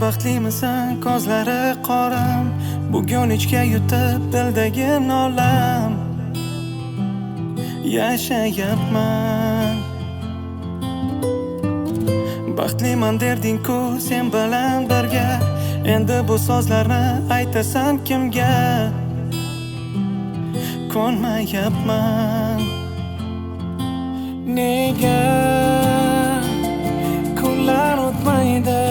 baxtlimisan ko'zlari qoram, bugun ichga yutib dildagi nolam. Yashayapman, baxtliman derding-ku sen bilan birga. Endi bu so'zlarni aytasan kimga? Ko'nmayapman. Nega kunlar o'tmaydi,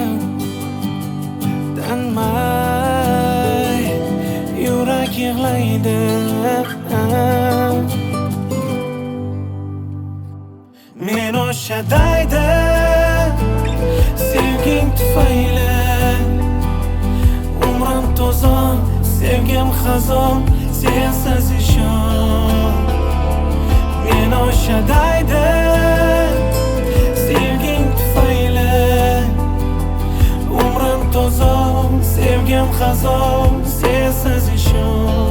tanmay yurak yig'laydi. Men o'sha daydi sevging tufayli, umrim to'zon, sevgim xazon, sensiz ishon. Men o'sha daydi sevging tufayli, umrim to'zon, sevgim xazon, sensiz ishon.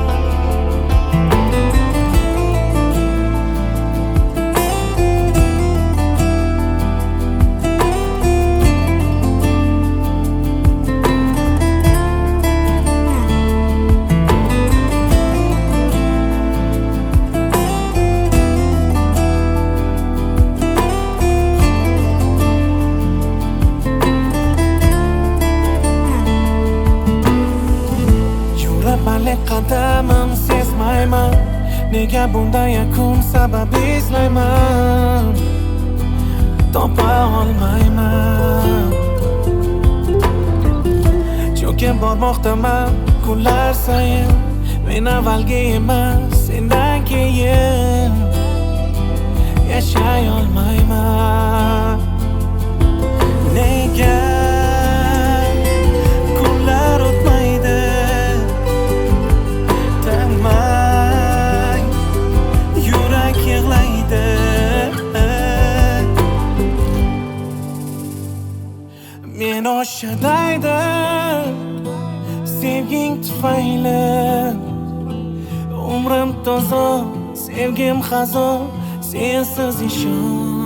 Qadamim sezmayman, nega bunday yakun sababi izlayman, topa olmayman. Cho'kib bormoqdaman kunlar sayin, men avvalgi emas sendan keyin yashay olmayman. Nega kunlar o'tmaydi, men o'sha daydi sevging tufayli, umrim to'zon, sevgim xazon, sensiz ishon.